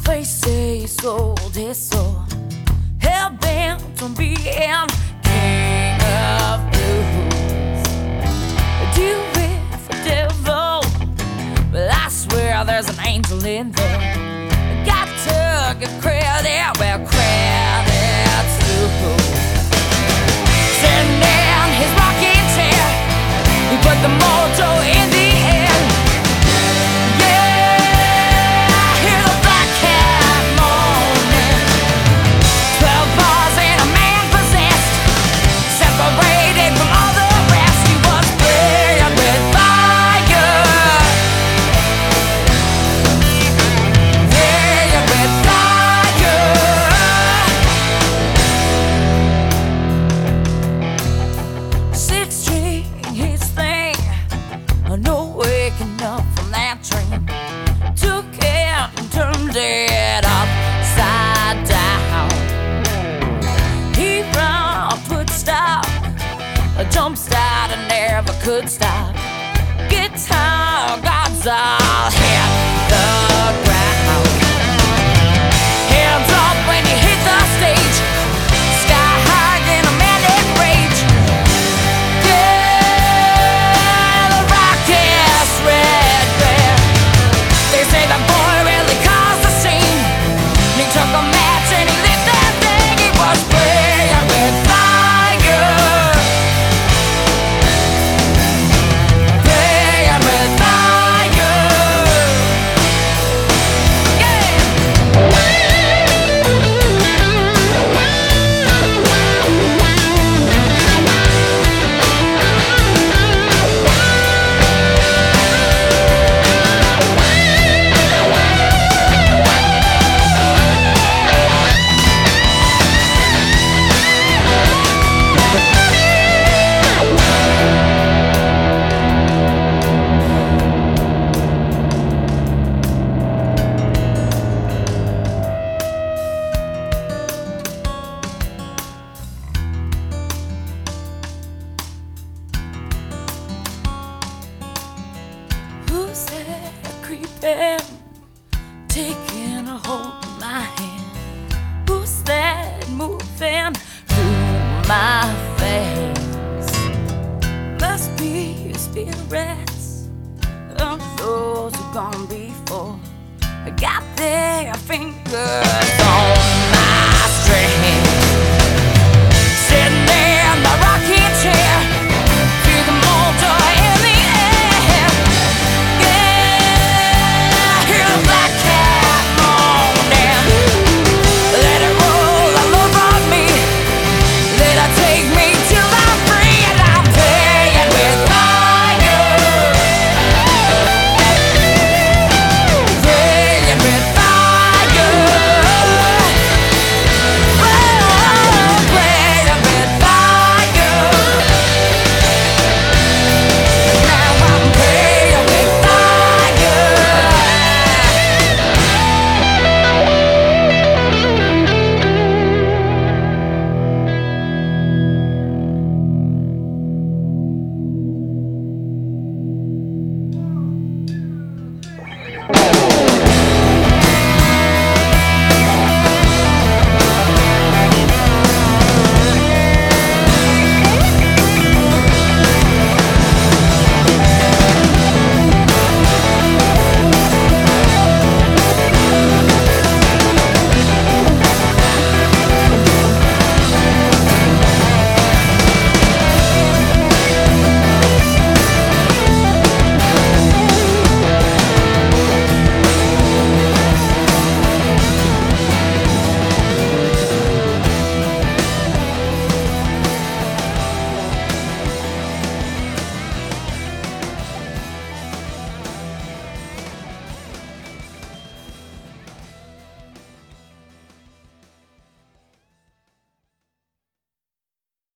They say he sold his soul, hell-bent on being king of blues. Deal with the devil, but I swear there's an angel in there. Got to give credit where credit's due. Sitting in his rocking chair, he put the mojo in the air. Waking up from that train, took it and turned it upside down. He ran, put stop, a jump start and never could stop. Guitar gods all hit the ground. Hands up when you hit the stage, sky high in a manic rage. Took a match and he lit that thing. He was playing with fire, playing with creeping, taking a hold of my hand. Who's that moving through my face? Must be spirits of those who've gone before. I got their fingers